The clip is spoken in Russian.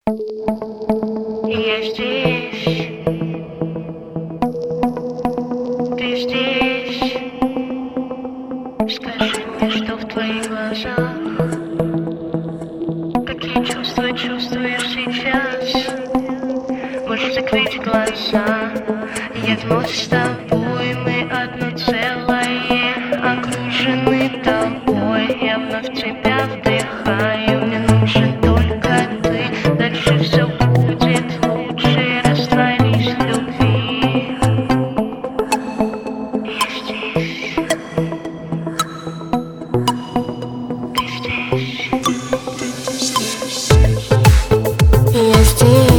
Я здесь, ты здесь. Скажи мне, что в твоих глазах. Какие чувства чувствуешь сейчас? Можешь закрыть глаза. Я вновь с тобой, мы одно целое, окружены тобой. Я вновь тебя вдыхаю, мне нужен только ты. Дальше все будет лучше, растворись в любви. Я здесь, ты здесь. Я здесь.